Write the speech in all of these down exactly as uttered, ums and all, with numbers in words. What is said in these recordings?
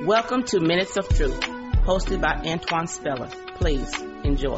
Welcome to Minutes of Truth, hosted by Antoine Speller. Please enjoy.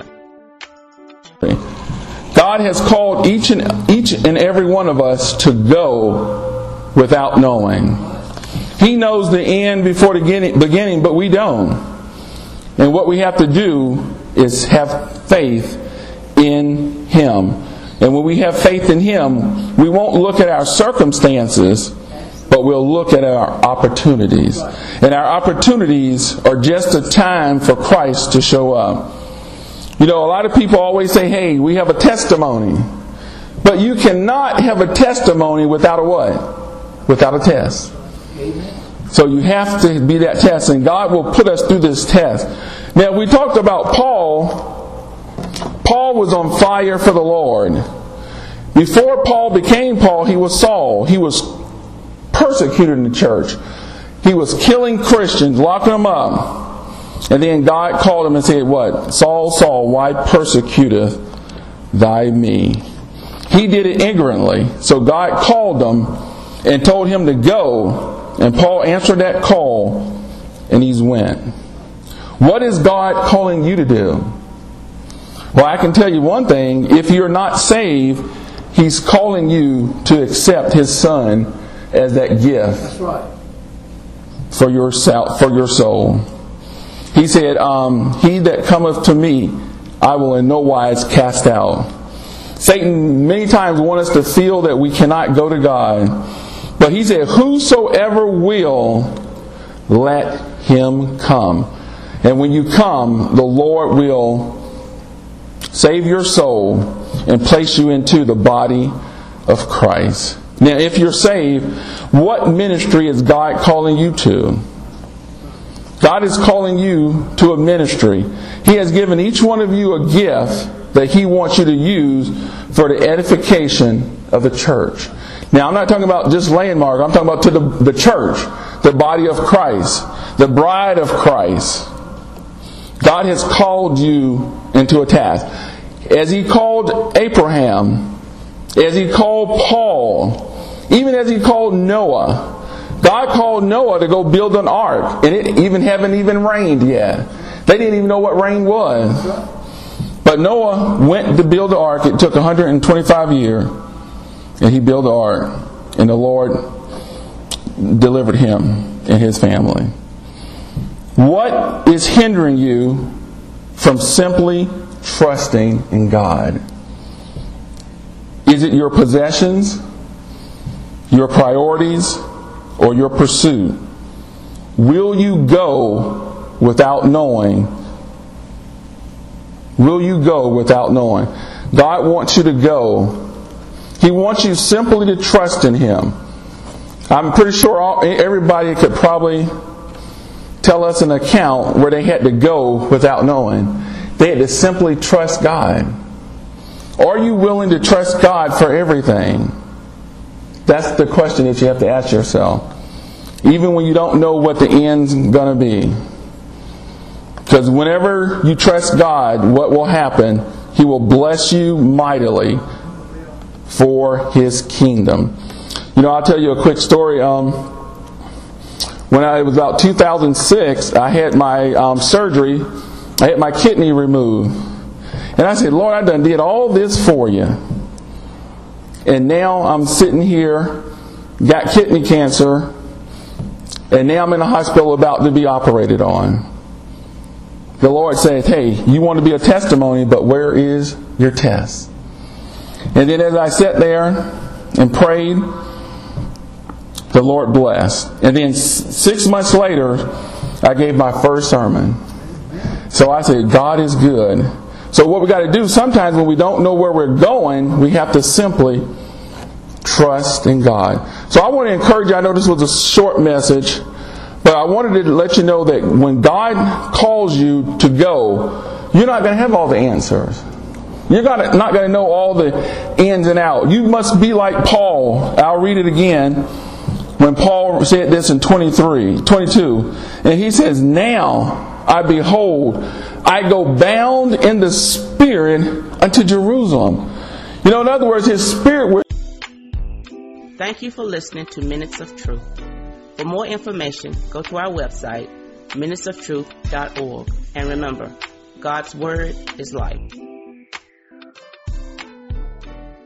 God has called each and each and every one of us to go without knowing. He knows the end before the beginning, beginning, but we don't. And what we have to do is have faith in Him. And when we have faith in Him, we won't look at our circumstances, but we'll look at our opportunities. And our opportunities are just a time for Christ to show up. You know, a lot of people always say, hey, we have a testimony. But you cannot have a testimony without a what? Without a test. So you have to be that test, and God will put us through this test. Now, we talked about Paul. Paul was on fire for the Lord. Before Paul became Paul, he was Saul. He was persecuted in the church. He was killing Christians, locking them up. And then God called him and said, what? Saul, Saul, why persecuteth thy me? He did it ignorantly. So God called him and told him to go. And Paul answered that call, and he's went. What is God calling you to do? Well, I can tell you one thing. If you're not saved, He's calling you to accept His Son as that gift. That's right. For your, for your soul. He said, um, He that cometh to me, I will in no wise cast out. Satan many times wants us to feel that we cannot go to God. But He said, whosoever will, let him come. And when you come, the Lord will save your soul and place you into the body of Christ. Now, if you're saved, what ministry is God calling you to? God is calling you to a ministry. He has given each one of you a gift that He wants you to use for the edification of the church. Now, I'm not talking about just landmark. I'm talking about to the, the church, the body of Christ, the bride of Christ. God has called you into a task. As He called Abraham, as He called Paul, even as He called Noah. God called Noah to go build an ark, and it even haven't even rained yet. They didn't even know what rain was. But Noah went to build the ark. It took one hundred twenty-five years, and he built the ark, and the Lord delivered him and his family. What is hindering you from simply trusting in God? Is it your possessions, your priorities, or your pursuit? Will you go without knowing? Will you go without knowing? God wants you to go. He wants you simply to trust in Him. I'm pretty sure all, everybody could probably tell us an account where they had to go without knowing. They had to simply trust God. Are you willing to trust God for everything? That's the question that you have to ask yourself. Even when you don't know what the end's going to be. Because whenever you trust God, what will happen? He will bless you mightily for His kingdom. You know, I'll tell you a quick story. Um, when I was about two thousand six, I had my um, surgery. I had my kidney removed. And I said, Lord, I done did all this for you. And now I'm sitting here, got kidney cancer, and now I'm in the hospital about to be operated on. The Lord says, hey, you want to be a testimony, but where is your test? And then as I sat there and prayed, the Lord blessed. And then six months later, I gave my first sermon. So I said, God is good. So what we got to do, sometimes when we don't know where we're going, we have to simply trust in God. So I want to encourage you. I know this was a short message, but I wanted to let you know that when God calls you to go, you're not going to have all the answers. You're not going to know all the ins and outs. You must be like Paul. I'll read it again. When Paul said this in twenty-three, twenty-two, and he says, now I behold, I go bound in the Spirit unto Jerusalem. You know, in other words, his Spirit will... Thank you for listening to Minutes of Truth. For more information, go to our website, minutes of truth dot org. And remember, God's Word is life.